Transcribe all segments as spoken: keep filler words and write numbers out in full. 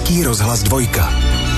Český rozhlas dvojka.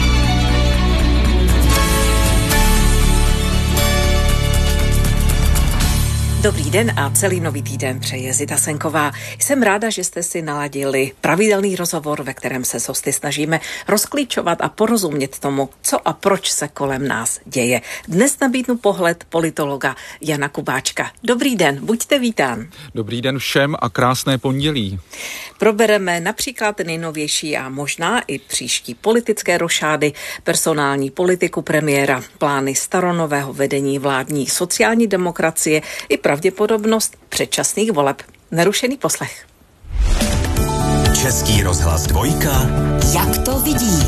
Dobrý den a celý nový týden přeje Zita Senková. Jsem ráda, že jste si naladili pravidelný rozhovor, ve kterém se s hosty snažíme rozklíčovat a porozumět tomu, co a proč se kolem nás děje. Dnes nabídnu pohled politologa Jana Kubáčka. Dobrý den, buďte vítán. Dobrý den všem a krásné pondělí. Probereme například nejnovější a možná i příští politické rošády, personální politiku premiéra, plány staronového vedení vládní sociální demokracie i pravděpodobnost předčasných voleb. Nerušený poslech. Český rozhlas dvojka. Jak to vidí?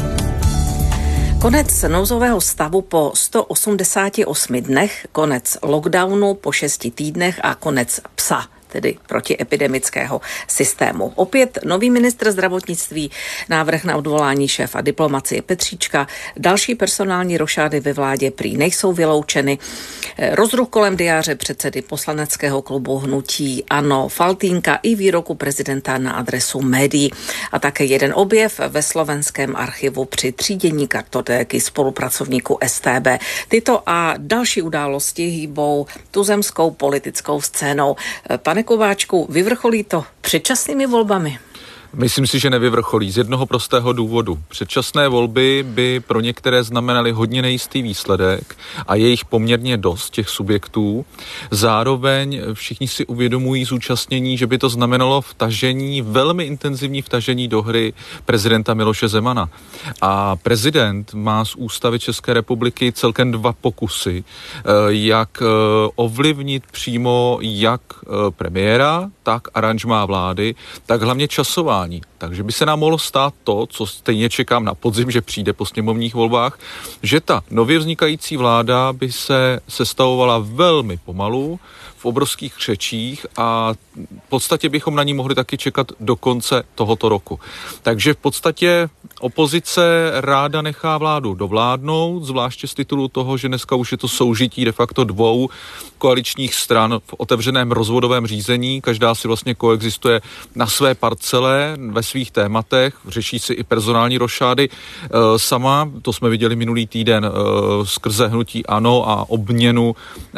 Konec nouzového stavu po sto osmdesáti osmi dnech, konec lockdownu po šesti týdnech a konec psa, tedy protiepidemického systému. Opět nový ministr zdravotnictví, návrh na odvolání šéfa diplomacie Petříčka, další personální rošády ve vládě prý nejsou vyloučeny, rozruch kolem diáře předsedy poslaneckého klubu hnutí ANO Faltýnka i výroku prezidenta na adresu médií a také jeden objev ve slovenském archivu při třídění kartotéky spolupracovníků S T B. Tyto a další události hýbou tuzemskou politickou scénou. Pane Kubáčku, vyvrcholí to předčasnými volbami? Myslím si, že nevyvrcholí z jednoho prostého důvodu. Předčasné volby by pro některé znamenaly hodně nejistý výsledek a je jich poměrně dost těch subjektů. Zároveň všichni si uvědomují zúčastnění, že by to znamenalo vtažení, velmi intenzivní vtažení do hry prezidenta Miloše Zemana. A prezident má z ústavy České republiky celkem dva pokusy, jak ovlivnit přímo jak premiéra, tak aranžmá vlády, tak hlavně časování. Takže by se nám mohlo stát to, co stejně čekám na podzim, že přijde po sněmovních volbách, že ta nově vznikající vláda by se sestavovala velmi pomalu, v obrovských křečích a v podstatě bychom na ní mohli taky čekat do konce tohoto roku. Takže v podstatě opozice ráda nechá vládu dovládnout, zvláště z titulu toho, že dneska už je to soužití de facto dvou koaličních stran v otevřeném rozvodovém řízení. Každá si vlastně koexistuje na své parcele, ve svých tématech, řeší si i personální rošády. Sama, to jsme viděli minulý týden skrze hnutí ANO a obměnu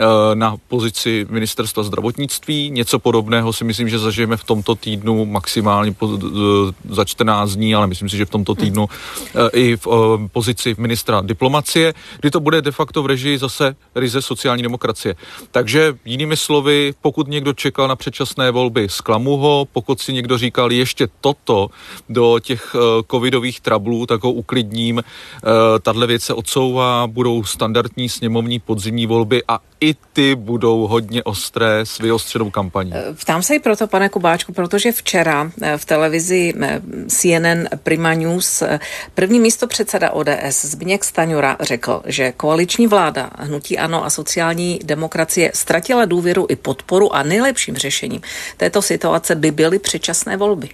na pozici ministerstva zdravotnictví. Něco podobného si myslím, že zažijeme v tomto týdnu maximálně po, za čtrnáct dní, ale myslím si, že v tomto týdnu i v pozici ministra diplomacie, kdy to bude de facto v režii zase ryze sociální demokracie. Takže jinými slovy, pokud někdo čekal na předčasné volby, zklamu ho, pokud si někdo říkal ještě toto do těch covidových trablů, tak ho uklidním. Tahle věc se odsouvá, budou standardní sněmovní podzimní volby a i ty budou hodně ostré s vyostřenou kampaní. Ptám se i proto, pane Kubáčku, protože včera v televizi C N N Prima News první místopředseda O D S Zbyněk Stanjura řekl, že koaliční vláda hnutí ANO a sociální demokracie ztratila důvěru i podporu a nejlepším řešením této situace by byly předčasné volby.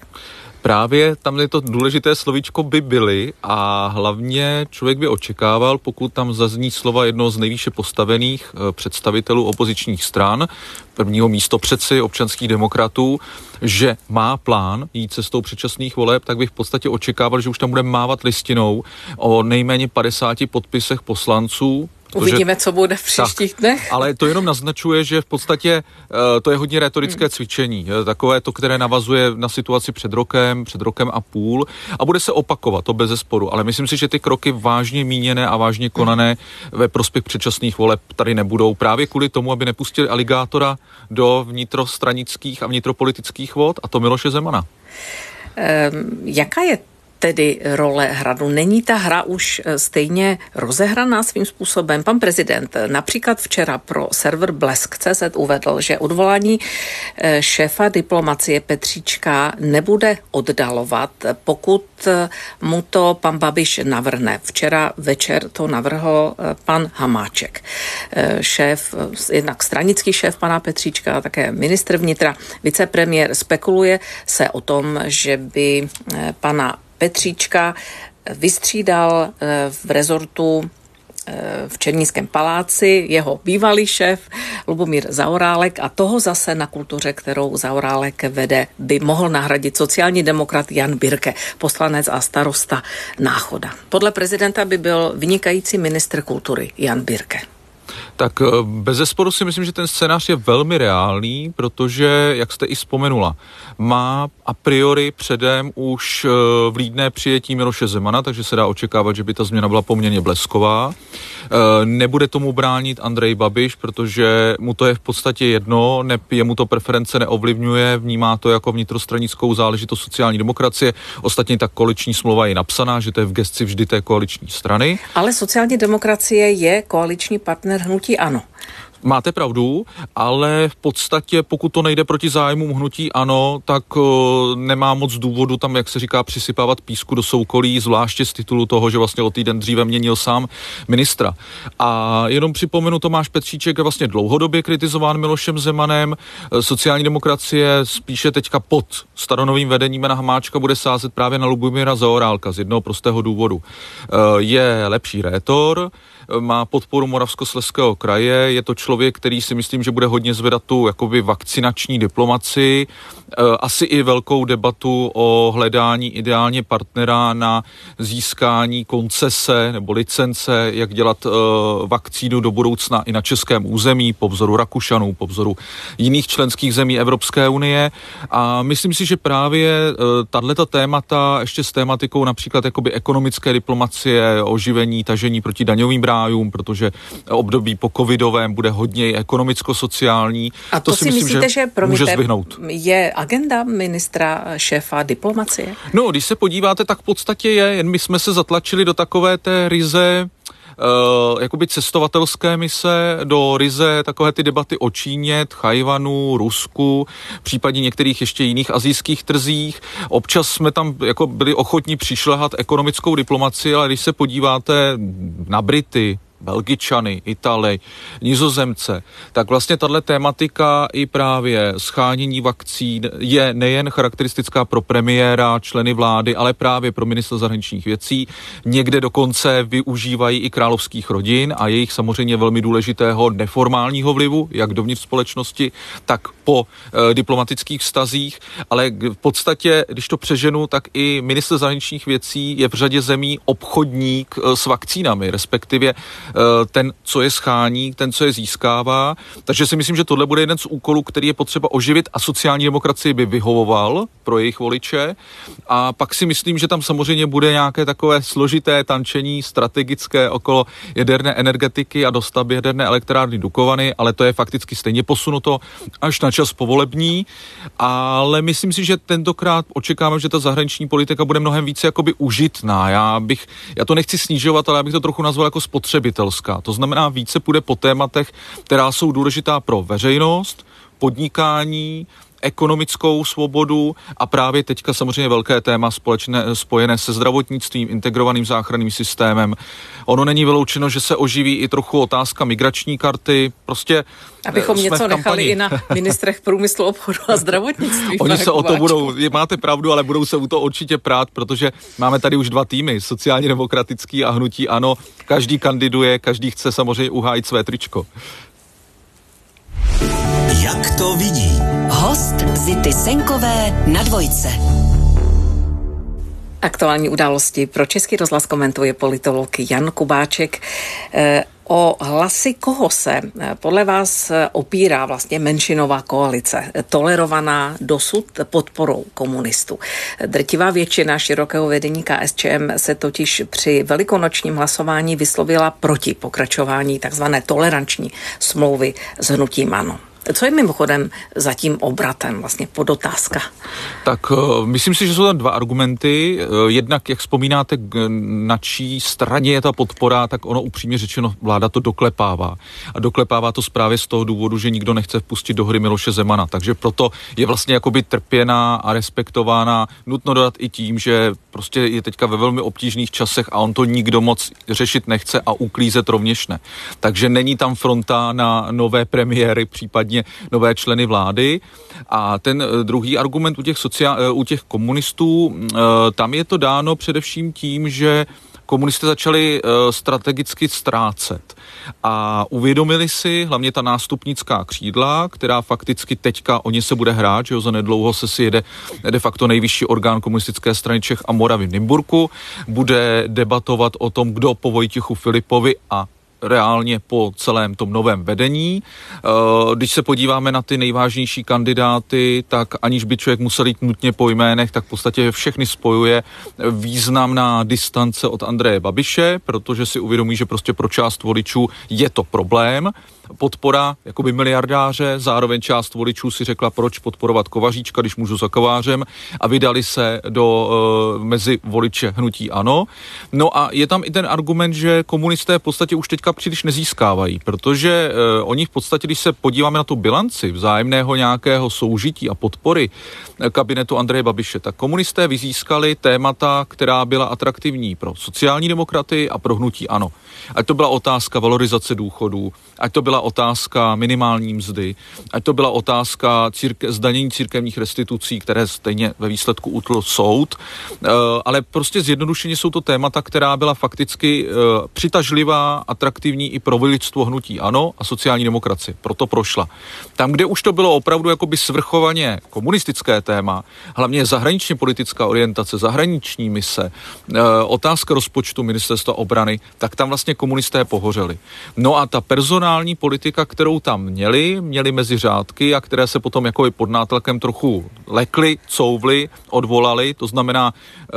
Právě tam je to důležité slovíčko by byly a hlavně člověk by očekával, pokud tam zazní slova jednoho z nejvýše postavených představitelů opozičních stran, prvního místopředsedy občanských demokratů, že má plán jít cestou předčasných voleb, tak bych v podstatě očekával, že už tam bude mávat listinou o nejméně padesáti podpisech poslanců. Uvidíme, co bude v příštích tak, dnech. Ale to jenom naznačuje, že v podstatě uh, to je hodně rétorické hmm. cvičení. Takové to, které navazuje na situaci před rokem, před rokem a půl a bude se opakovat, to bezesporu. Ale myslím si, že ty kroky vážně míněné a vážně konané hmm. ve prospěch předčasných voleb tady nebudou. Právě kvůli tomu, aby nepustili aligátora do vnitrostranických a vnitropolitických vod, a to Miloše Zemana. Um, jaká je tedy role hradu? Není ta hra už stejně rozehraná svým způsobem? Pan prezident například včera pro server blesk tečka cé zet uvedl, že odvolání šéfa diplomacie Petříčka nebude oddalovat, pokud mu to pan Babiš navrhne. Včera večer to navrhl pan Hamáček. Šéf, jednak stranický šéf pana Petříčka a také ministr vnitra, vicepremiér, spekuluje se o tom, že by pana Petříčka vystřídal v rezortu v Černínském paláci jeho bývalý šéf Lubomír Zaorálek a toho zase na Kultuře, kterou Zaorálek vede, by mohl nahradit sociální demokrat Jan Birke, poslanec a starosta Náchoda. Podle prezidenta by byl vynikající ministr kultury Jan Birke. Tak bezesporu si myslím, že ten scénář je velmi reálný, protože, jak jste i vzpomenula, má a priori předem už vlídné přijetí Miloše Zemana, takže se dá očekávat, že by ta změna byla poměrně blesková. Nebude tomu bránit Andrej Babiš, protože mu to je v podstatě jedno, ne, jemu to preference neovlivňuje, vnímá to jako vnitrostranickou záležitost sociální demokracie. Ostatně ta koaliční smlouva je napsaná, že to je v gesci vždy té koaliční strany. Ale sociální demokracie je koaliční partner hnutí ANO. Máte pravdu, ale v podstatě, pokud to nejde proti zájmům hnutí ANO, tak uh, nemá moc důvodu tam, jak se říká, přisypávat písku do soukolí, zvláště z titulu toho, že vlastně o týden dříve měnil sám ministra. A jenom připomenu, Tomáš Petříček je vlastně dlouhodobě kritizován Milošem Zemanem. Sociální demokracie spíše teďka pod staronovým vedením Jana Hamáčka bude sázet právě na Lubomíra Zaorálka z jednoho prostého důvodu. Uh, je lepší rétor, má podporu Moravskoslezského kraje, je to člověk, který si myslím, že bude hodně zvedat tu jakoby vakcinační diplomaci, asi i velkou debatu o hledání ideálně partnera na získání koncese nebo licence, jak dělat uh, vakcínu do budoucna i na českém území, po vzoru Rakušanů, po vzoru jiných členských zemí Evropské unie. A myslím si, že právě uh, tato témata ještě s tématikou například jakoby ekonomické diplomacie, oživení, tažení proti daňovým rájům, protože období po covidovém bude hodně ekonomicko-sociální. A to, to si myslím, myslíte, že, že může zvyhnout. Je agenda ministra šéfa diplomacie? No, když se podíváte, tak v podstatě je, jen my jsme se zatlačili do takové té ryze Uh, jakoby cestovatelské mise, do ryze takové ty debaty o Číně, Tchajvanu, Rusku, případně některých ještě jiných asijských trzích. Občas jsme tam jako byli ochotní přišlehat ekonomickou diplomacii, ale když se podíváte na Brity, Belgičany, Italy, Nizozemce, tak vlastně tato tématika i právě schánění vakcín je nejen charakteristická pro premiéra, členy vlády, ale právě pro ministra zahraničních věcí. Někde dokonce využívají i královských rodin a jejich samozřejmě velmi důležitého neformálního vlivu, jak dovnitř společnosti, tak po e, diplomatických vztazích, ale v podstatě, když to přeženu, tak i ministr zahraničních věcí je v řadě zemí obchodník e, s vakcínami, respektive ten, co je schání, ten, co je získává. Takže si myslím, že tohle bude jeden z úkolů, který je potřeba oživit a sociální demokracii by vyhovoval pro jejich voliče. A pak si myslím, že tam samozřejmě bude nějaké takové složité tančení strategické okolo jaderné energetiky a dostavby jaderné elektrárny Dukovany, ale to je fakticky stejně posunuto až na čas povolební. Ale myslím si, že tentokrát očekávám, že ta zahraniční politika bude mnohem více jakoby užitná. Já bych, já to nechci snižovat, ale já bych to trochu nazval jako spotřebitel. To znamená, více půjde po tématech, která jsou důležitá pro veřejnost, podnikání, ekonomickou svobodu a právě teďka samozřejmě velké téma společné, spojené se zdravotnictvím, integrovaným záchranným systémem. Ono není vyloučeno, že se oživí i trochu otázka migrační karty. Prostě abychom něco nechali i na ministrech průmyslu, obchodu a zdravotnictví. Oni se o to budou, máte pravdu, ale budou se u toho určitě prát, protože máme tady už dva týmy, sociálně demokratický a hnutí ANO. Každý kandiduje, každý chce samozřejmě uhájit své tričko. Jak to vidí? Host Zity Senkové na Dvojce. Aktuální události pro Český rozhlas komentuje politolog Jan Kubáček. O hlasy koho se podle vás opírá vlastně menšinová koalice, tolerovaná dosud podporou komunistů? Drtivá většina širokého vedení K S Č M se totiž při velikonočním hlasování vyslovila proti pokračování takzvané toleranční smlouvy s hnutím ANO. Co je mimochodem za tím obratem, vlastně podotázka? Tak uh, myslím si, že jsou tam dva argumenty. Uh, jednak, jak vzpomínáte, na čí straně je ta podpora, tak ono upřímně řečeno, vláda to doklepává. A doklepává to právě z toho důvodu, že nikdo nechce vpustit do hry Miloše Zemana. Takže proto je vlastně jakoby trpěná a respektována. Nutno dodat i tím, že prostě je teďka ve velmi obtížných časech a on to nikdo moc řešit nechce a uklízet rovněž ne. Takže není tam fronta na nové premiéry, případně nové členy vlády. A ten druhý argument u těch, sociál, u těch komunistů, tam je to dáno především tím, že komunisté začali uh, strategicky ztrácet a uvědomili si hlavně ta nástupnická křídla, která fakticky teďka o ně se bude hrát, že jo, za nedlouho se si jede de facto nejvyšší orgán komunistické strany Čech a Moravy v Nymburku, bude debatovat o tom, kdo po Vojtěchu Filipovi a reálně po celém tom novém vedení. Když se podíváme na ty nejvážnější kandidáty, tak aniž by člověk musel jít nutně po jménech, tak v podstatě všechny spojuje významná distance od Andreje Babiše, protože si uvědomí, že prostě pro část voličů je to problém. Podpora jakoby miliardáře, zároveň část voličů si řekla, proč podporovat Kovaříčka, když můžu za kovářem, a vydali se do uh, mezi voliče hnutí ANO. No a je tam i ten argument, že komunisté v podstatě už teďka příliš nezískávají, protože uh, oni v podstatě, když se podíváme na tu bilanci vzájemného nějakého soužití a podpory kabinetu Andreje Babiše, tak komunisté vyzískali témata, která byla atraktivní pro sociální demokraty a pro hnutí ANO. Ať to byla otázka valorizace důchodů, ať to byla otázka minimální mzdy, ať to byla otázka círke, zdanění církevních restitucí, které stejně ve výsledku utl soud, e, ale prostě zjednodušeně jsou to témata, která byla fakticky e, přitažlivá, atraktivní i pro voličstvo hnutí ANO a sociální demokracie. Proto prošla. Tam, kde už to bylo opravdu jakoby svrchovaně komunistické téma, hlavně zahraničně politická orientace, zahraniční mise, e, otázka rozpočtu ministerstva obrany, tak tam vlastně komunisté pohořeli. No a ta personální politika, kterou tam měli, měli mezi řádky a které se potom jako pod nátlakem trochu lekly, couvly, odvolali, to znamená e,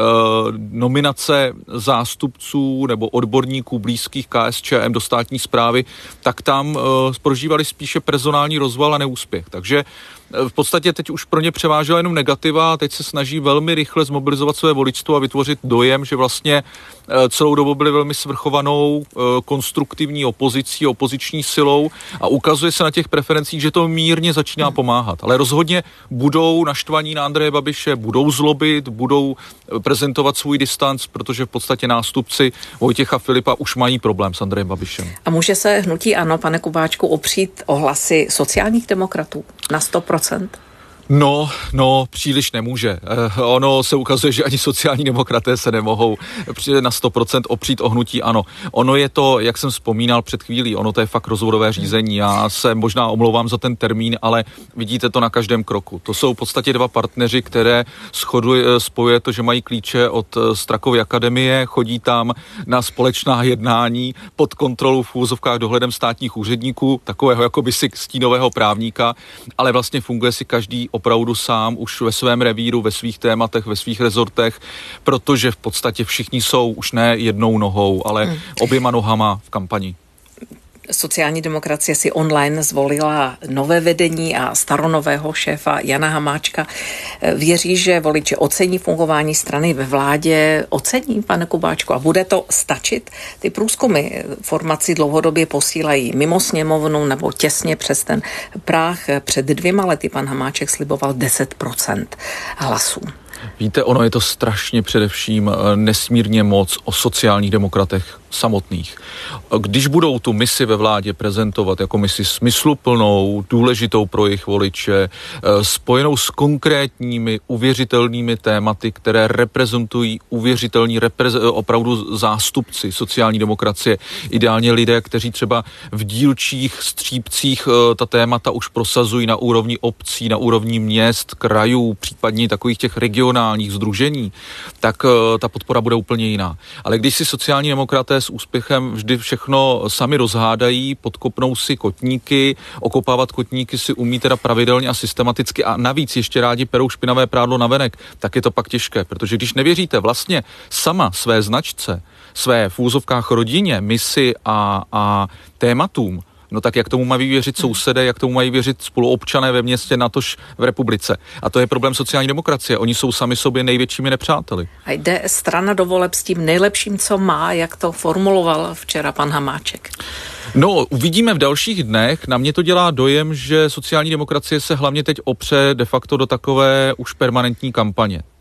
nominace zástupců nebo odborníků blízkých K S Č M do státní správy, tak tam e, prožívali spíše personální rozval a neúspěch. Takže v podstatě teď už pro ně převážela jenom negativa a teď se snaží velmi rychle zmobilizovat své voličstvo a vytvořit dojem, že vlastně celou dobu byli velmi svrchovanou konstruktivní opozicí, opoziční silou a ukazuje se na těch preferencích, že to mírně začíná pomáhat. Ale rozhodně budou naštvaní na Andreje Babiše, budou zlobit, budou prezentovat svůj distanc, protože v podstatě nástupci Vojtěcha Filipa už mají problém s Andrejem Babišem. A může se hnutí ANO, pane Kubáčku, opřít o hlasy sociálních demokratů na sto procent? No, no, příliš nemůže. Eh, ono se ukazuje, že ani sociální demokraté se nemohou na sto procent opřít o hnutí ANO. Ono je to, jak jsem vzpomínal před chvílí, ono to je fakt rozvodové řízení. Já se možná omlouvám za ten termín, ale vidíte to na každém kroku. To jsou v podstatě dva partneři, které shoduje, spojuje to, že mají klíče od Strakovy akademie, chodí tam na společná jednání pod kontrolou v úvozovkách dohledem státních úředníků, takového jakoby si stínového právníka, ale vlastně funguje si každý opravdu sám už ve svém revíru, ve svých tématech, ve svých rezortech, protože v podstatě všichni jsou už ne jednou nohou, ale hmm. oběma nohama v kampani. Sociální demokracie si online zvolila nové vedení a staronového šéfa Jana Hamáčka. Věří, že voliči ocení fungování strany ve vládě, ocení, pane Kubáčku, a bude to stačit? Ty průzkumy formaci dlouhodobě posílají mimo sněmovnu nebo těsně přes ten práh. Před dvěma lety pan Hamáček sliboval deset procent hlasů. Víte, ono je to strašně především nesmírně moc o sociálních demokratech samotných. Když budou tu misi ve vládě prezentovat jako misi smysluplnou, důležitou pro jejich voliče, spojenou s konkrétními, uvěřitelnými tématy, které reprezentují uvěřitelní reprez- opravdu zástupci sociální demokracie, ideálně lidé, kteří třeba v dílčích střípcích ta témata už prosazují na úrovni obcí, na úrovni měst, krajů, případně takových těch regionálních sdružení, tak ta podpora bude úplně jiná. Ale když si sociální demokraté s úspěchem vždy všechno sami rozhádají, podkopnou si kotníky, okopávat kotníky si umí teda pravidelně a systematicky a navíc ještě rádi perou špinavé prádlo navenek, tak je to pak těžké, protože když nevěříte vlastně sama své značce, své v úzovkách rodině, misi a, a tématům, no tak jak tomu mají věřit sousedé, jak tomu mají věřit spoluobčané ve městě, natož v republice. A to je problém sociální demokracie. Oni jsou sami sobě největšími nepřáteli. A jde strana do voleb s tím nejlepším, co má, jak to formuloval včera pan Hamáček? No, uvidíme v dalších dnech. Na mě to dělá dojem, že sociální demokracie se hlavně teď opře de facto do takové už permanentní kampaně.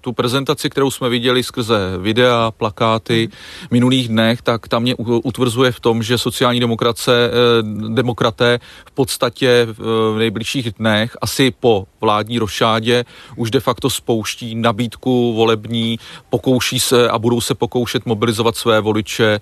tu prezentaci, kterou jsme viděli skrze videa, plakáty v minulých dnech, tak tam mě utvrzuje v tom, že sociální demokracie, demokraté v podstatě v nejbližších dnech, asi po vládní rošádě, už de facto spouští nabídku volební, pokouší se a budou se pokoušet mobilizovat své voliče,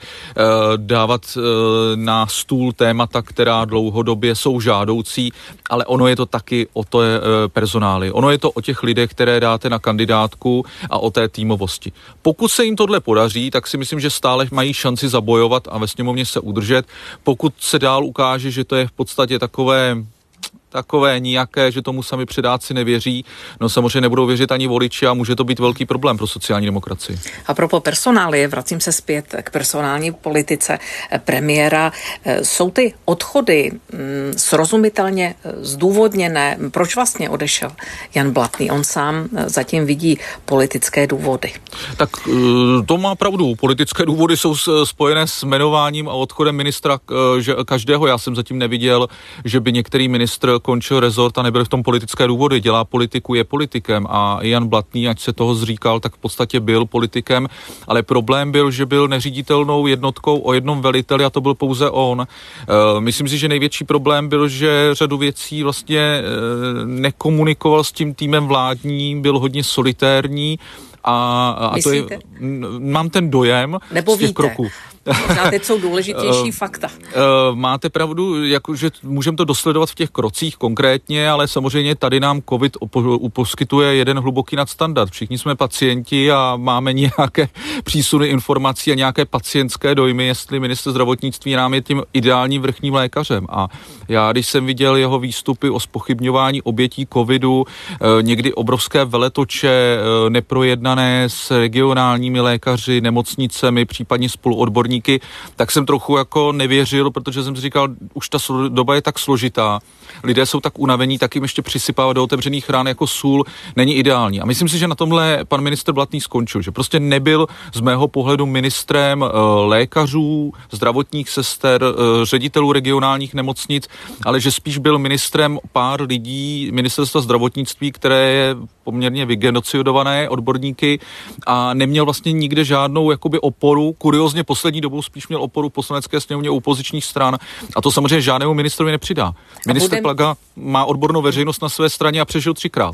dávat na stůl témata, která dlouhodobě jsou žádoucí, ale ono je to taky o té personály. Ono je to o těch lidech, které dáte na kandidátku a o té týmovosti. Pokud se jim tohle podaří, tak si myslím, že stále mají šanci zabojovat a ve sněmovně se udržet. Pokud se dál ukáže, že to je v podstatě takové takové nijaké, že tomu sami předáci nevěří, no samozřejmě nebudou věřit ani voliči a může to být velký problém pro sociální demokracii. A propos personálie, vracím se zpět k personální politice premiéra. Jsou ty odchody srozumitelně zdůvodněné? Proč vlastně odešel Jan Blatný? On sám zatím vidí politické důvody. Tak to má pravdu. Politické důvody jsou spojené s jmenováním a odchodem ministra každého. Já jsem zatím neviděl, že by některý ministr končil rezort a nebyl v tom politické důvody. Dělá politiku, je politikem a Jan Blatný, ať se toho zříkal, tak v podstatě byl politikem, ale problém byl, že byl neříditelnou jednotkou o jednom veliteli a to byl pouze on. Myslím si, že největší problém byl, že řadu věcí vlastně nekomunikoval s tím týmem vládním, byl hodně solitérní a, a to je, mám ten dojem Nebo z těch víte. kroků. Možná teď jsou důležitější fakta. Máte pravdu, jako, že můžeme to dosledovat v těch krocích konkrétně, ale samozřejmě tady nám COVID poskytuje jeden hluboký nadstandard. Všichni jsme pacienti a máme nějaké přísuny informací a nějaké pacientské dojmy, jestli ministr zdravotnictví nám je tím ideálním vrchním lékařem. A já, když jsem viděl jeho výstupy o zpochybňování obětí covidu, někdy obrovské veletoče neprojednané s regionálními lékaři, nemocnicemi, případně spoluodborníky, tak jsem trochu jako nevěřil, protože jsem si říkal, už ta doba je tak složitá, lidé jsou tak unavení, tak jim ještě přisypávat do otevřených rán jako sůl není ideální. A myslím si, že na tomhle pan ministr Blatný skončil, že prostě nebyl z mého pohledu ministrem lékařů, zdravotních sester, ředitelů regionálních nemocnic, ale že spíš byl ministrem pár lidí ministerstva zdravotnictví, které je poměrně vygenocidované odborníky a neměl vlastně nikde žádnou jakoby oporu. Kuriozně poslední dobou spíš měl oporu v poslanecké sněmovně u opozičních stran a to samozřejmě žádnému ministrovi nepřidá. Ministr bude... Plaga má odbornou veřejnost na své straně a přežil třikrát.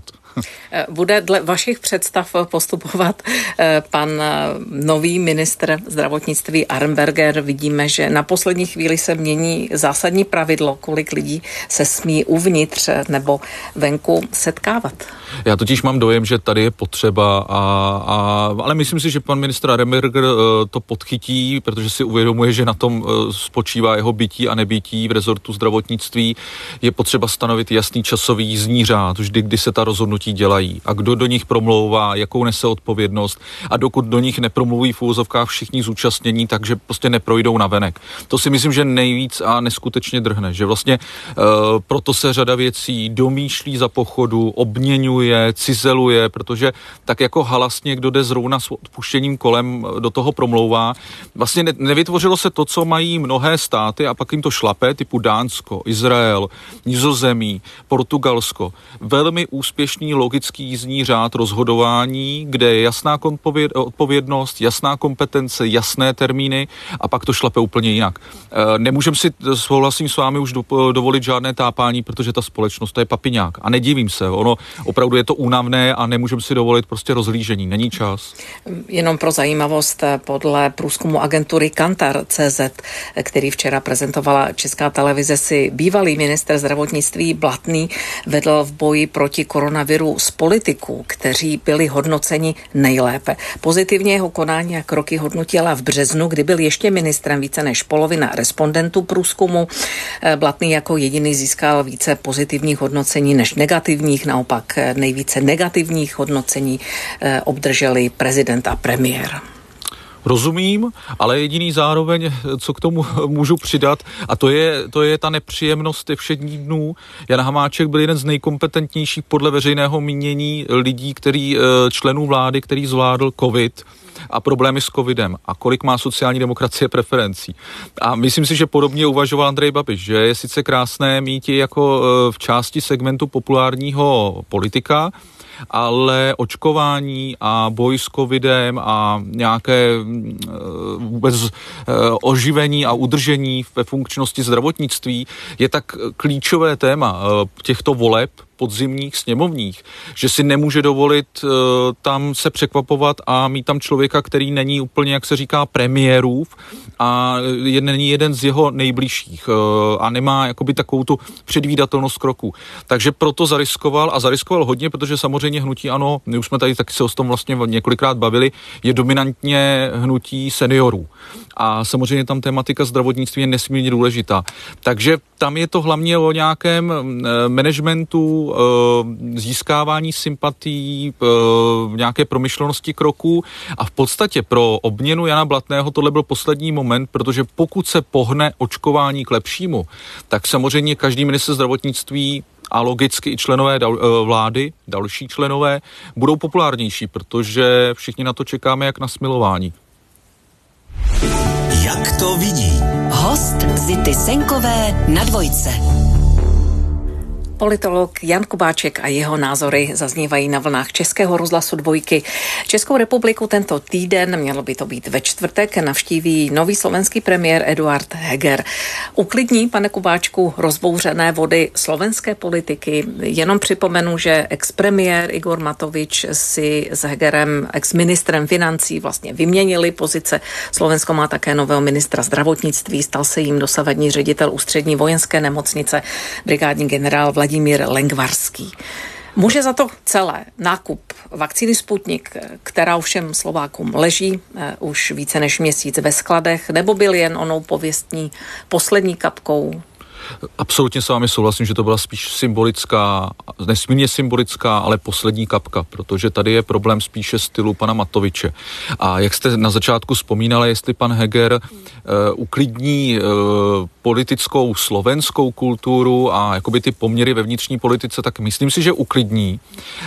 Bude dle vašich představ postupovat pan nový ministr zdravotnictví Arenberger? Vidíme, že na poslední chvíli se mění zásadní pravidlo, kolik lidí se smí uvnitř nebo venku setkávat. Já totiž mám dojem, že tady je potřeba, a, a, ale myslím si, že pan ministr Arenberger to podchytí, protože si uvědomuje, že na tom spočívá jeho bytí a nebytí v rezortu zdravotnictví. Je potřeba stanovit jasný časový jízdní řád, vždy, kdy se ta rozhodnutí dělají a kdo do nich promlouvá, jakou nese odpovědnost a dokud do nich nepromluví v úvozovkách všichni zúčastnění, takže prostě neprojdou navenek. To si myslím, že nejvíc a neskutečně drhne, že vlastně uh, proto se řada věcí domýšlí za pochodu, obměňuje, cizeluje, protože tak jako halasně, kdo jde zrovna s odpuštěním kolem do toho promlouvá, vlastně ne, nevytvořilo se to, co mají mnohé státy a pak jim to šlape, typu Dánsko, Izrael, Nizozemí, Portugalsko. Velmi úspěšný logický jízdní řád rozhodování, kde je jasná odpovědnost, jasná kompetence, jasné termíny a pak to šlape úplně jinak. Nemůžem si, souhlasím s vámi, už dovolit žádné tápání, protože ta společnost to je papiňák. A nedivím se, ono opravdu je to únavné a nemůžeme si dovolit prostě rozhlížení. Není čas. Jenom pro zajímavost, podle průzkumu agentury Kantar tečka cé zet, který včera prezentovala Česká televize, si bývalý ministr zdravotnictví Blatný vedl v boji proti koronaviru z politiků, kteří byli hodnoceni nejlépe. Pozitivně jeho konání a kroky hodnotila v březnu, kdy byl ještě ministrem více než polovina respondentů průzkumu. Blatný jako jediný získal více pozitivních hodnocení než negativních, naopak nejvíce negativních hodnocení obdrželi prezident a premiér. Rozumím, ale jediný zároveň, co k tomu můžu přidat, a to je, to je ta nepříjemnost všedních dnů. Jan Hamáček byl jeden z nejkompetentnějších podle veřejného mínění lidí, který, členů vlády, který zvládl covid a problémy s covidem a kolik má sociální demokracie preferencí. A myslím si, že podobně uvažoval Andrej Babiš, že je sice krásné mít jako v části segmentu populárního politika, ale očkování a boj s covidem a nějaké vůbec oživení a udržení ve funkčnosti zdravotnictví je tak klíčové téma těchto voleb podzimních, sněmovních, že si nemůže dovolit uh, tam se překvapovat a mít tam člověka, který není úplně, jak se říká, premiérův a je, není jeden z jeho nejbližších uh, a nemá jakoby takovou tu předvídatelnost kroků. Takže proto zariskoval a zariskoval hodně, protože samozřejmě hnutí ANO, my už jsme tady taky se o tom vlastně několikrát bavili, je dominantně hnutí seniorů. A samozřejmě tam tematika zdravotnictví je nesmírně důležitá. Takže tam je to hlavně o nějakém managementu, získávání sympatií, nějaké promyšlenosti kroků a v podstatě pro obměnu Jana Blatného tohle byl poslední moment, protože pokud se pohne očkování k lepšímu, tak samozřejmě každý ministr zdravotnictví a logicky i členové vlády, další členové, budou populárnější, protože všichni na to čekáme jak na smilování. Jak to vidí? Host Zity Senkové na Dvojce. Politolog Jan Kubáček a jeho názory zaznívají na vlnách Českého rozhlasu Dvojky. Českou republiku tento týden, mělo by to být ve čtvrtek, navštíví nový slovenský premiér Eduard Heger. Uklidní, pane Kubáčku, rozbouřené vody slovenské politiky. Jenom připomenu, že expremiér Igor Matovič si s Hegerem, exministrem financí, vlastně vyměnili pozice. Slovensko má také nového ministra zdravotnictví, stal se jim dosavadní ředitel ústřední vojenské nemocnice, brigádní generál Vladimír Lengvarský. Může za to celé nákup vakcíny Sputnik, která ovšem Slovákům leží eh, už více než měsíc ve skladech, nebo byl jen onou pověstní poslední kapkou? Absolutně s vámi souhlasím, že to byla spíš symbolická, nesmírně symbolická, ale poslední kapka, protože tady je problém spíše stylu pana Matoviče. A jak jste na začátku vzpomínali, jestli pan Heger uh, uklidní uh, politickou slovenskou kulturu a jakoby ty poměry ve vnitřní politice, tak myslím si, že uklidní,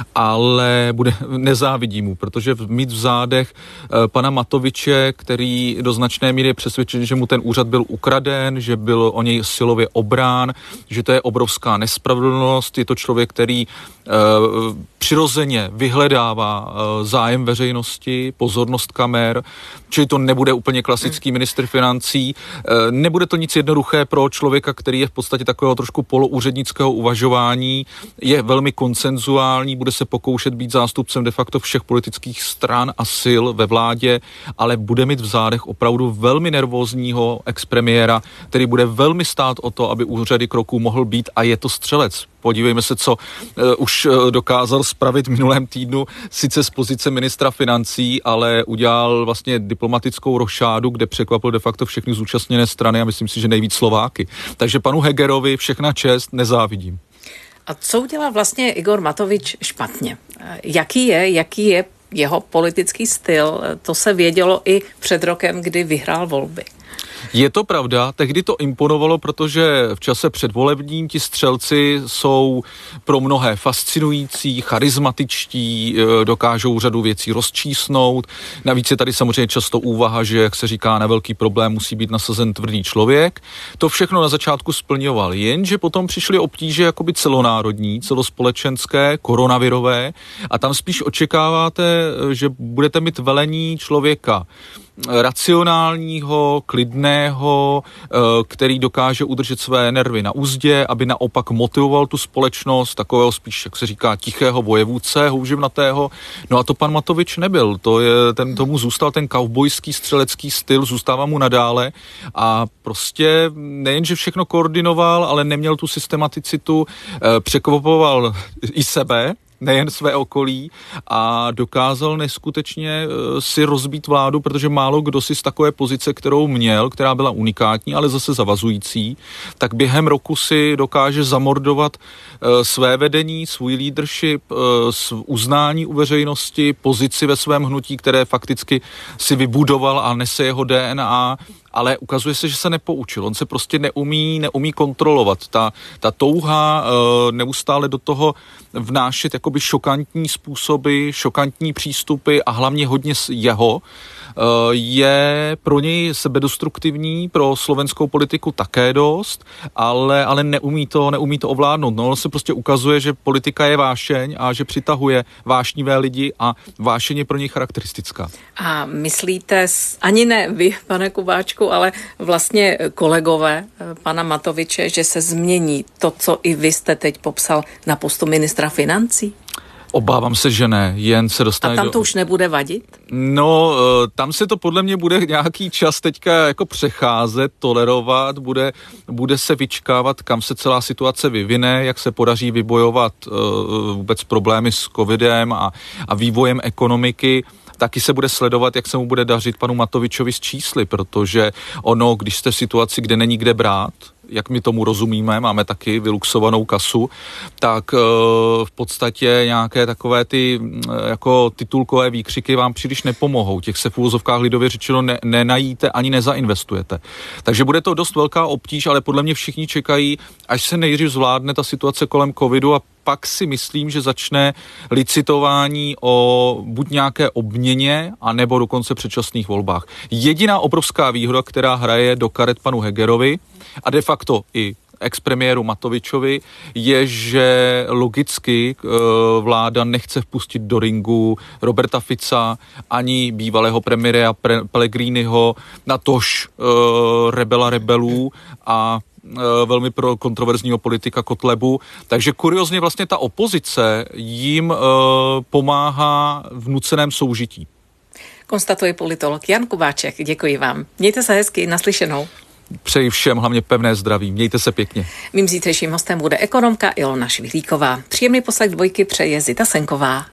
ale bude nezávidí mu, protože mít v zádech uh, pana Matoviče, který do značné míry je přesvědčen, že mu ten úřad byl ukraden, že byl o něj silově obrán, že to je obrovská nespravedlnost, je to člověk, který e, přirozeně vyhledává e, zájem veřejnosti, pozornost kamer, čili to nebude úplně klasický ministr financí, e, nebude to nic jednoduché pro člověka, který je v podstatě takového trošku poloúřednického uvažování, je velmi konsenzuální, bude se pokoušet být zástupcem de facto všech politických stran a sil ve vládě, ale bude mít v zádech opravdu velmi nervózního expremiéra, který bude velmi stát o to, aby u řady kroků mohl být a je to střelec. Podívejme se, co uh, už uh, dokázal spravit v minulém týdnu, sice z pozice ministra financí, ale udělal vlastně diplomatickou rošádu, kde překvapil de facto všechny zúčastněné strany a myslím si, že nejvíc Slováky. Takže panu Hegerovi všechna čest, nezávidím. A co udělal vlastně Igor Matovič špatně? Jaký je, jaký je jeho politický styl? To se vědělo i před rokem, kdy vyhrál volby. Je to pravda, tehdy to imponovalo, protože v čase předvolebním ti střelci jsou pro mnohé fascinující, charismatičtí, dokážou řadu věcí rozčísnout. Navíc je tady samozřejmě často úvaha, že, jak se říká, na velký problém musí být nasazen tvrdý člověk. To všechno na začátku splňoval, jenže potom přišly obtíže jakoby celonárodní, celospolečenské, koronavirové a tam spíš očekáváte, že budete mít velení člověka racionálního, klidného, který dokáže udržet své nervy na uzdě, aby naopak motivoval tu společnost, takového spíš, jak se říká, tichého vojevůdce, houževnatého. No a to pan Matovič nebyl. To je, ten, tomu zůstal ten kaubojský střelecký styl, zůstává mu nadále a prostě nejenže všechno koordinoval, ale neměl tu systematicitu, překvapoval i sebe, nejen své okolí a dokázal neskutečně si rozbít vládu, protože málo kdo si z takové pozice, kterou měl, která byla unikátní, ale zase zavazující, tak během roku si dokáže zamordovat své vedení, svůj leadership, uznání u veřejnosti, pozici ve svém hnutí, které fakticky si vybudoval a nese jeho D N A ale ukazuje se, že se nepoučil. On se prostě neumí, neumí kontrolovat. Ta, ta touha e, neustále do toho vnášet jakoby šokantní způsoby, šokantní přístupy a hlavně hodně jeho, je pro něj sebedestruktivní, pro slovenskou politiku také dost, ale, ale neumí to, neumí to ovládnout. No, on se prostě ukazuje, že politika je vášeň a že přitahuje vášnivé lidi a vášeň je pro něj charakteristická. A myslíte, ani ne vy, pane Kubáčku, ale vlastně kolegové pana Matoviče, že se změní to, co i vy jste teď popsal na postu ministra financí? Obávám se, že ne, jen se dostane. A tam to do... už nebude vadit? No, tam se to podle mě bude nějaký čas teďka jako přecházet, tolerovat, bude, bude se vyčkávat, kam se celá situace vyvine, jak se podaří vybojovat uh, vůbec problémy s covidem a, a vývojem ekonomiky. Taky se bude sledovat, jak se mu bude dařit panu Matovičovi s čísly, protože ono, když jste v situaci, kde není kde brát, jak my tomu rozumíme, máme taky vyluxovanou kasu, tak e, v podstatě nějaké takové ty e, jako titulkové výkřiky vám příliš nepomohou. Těch se v úvozovkách lidově řečeno ne, nenajíte ani nezainvestujete. Takže bude to dost velká obtíž, ale podle mě všichni čekají, až se nejdřív zvládne ta situace kolem covidu a pak si myslím, že začne licitování o buď nějaké obměně, anebo dokonce předčasných volbách. Jediná obrovská výhoda, která hraje do karet panu Hegerovi a de facto i expremiéru Matovičovi, je, že logicky e, vláda nechce vpustit do ringu Roberta Fica ani bývalého premiéra Pre- Pellegriniho, natož e, rebela rebelů a velmi pro kontroverzního politika Kotlebu. Takže kuriozně vlastně ta opozice jim e, pomáhá v nuceném soužití. Konstatuje politolog Jan Kubáček. Děkuji vám. Mějte se hezky, naslyšenou. Přeji všem hlavně pevné zdraví. Mějte se pěkně. Mým zítřejším hostem bude ekonomka Ilona Švihlíková. Příjemný poslech Dvojky přeje Zita Senková.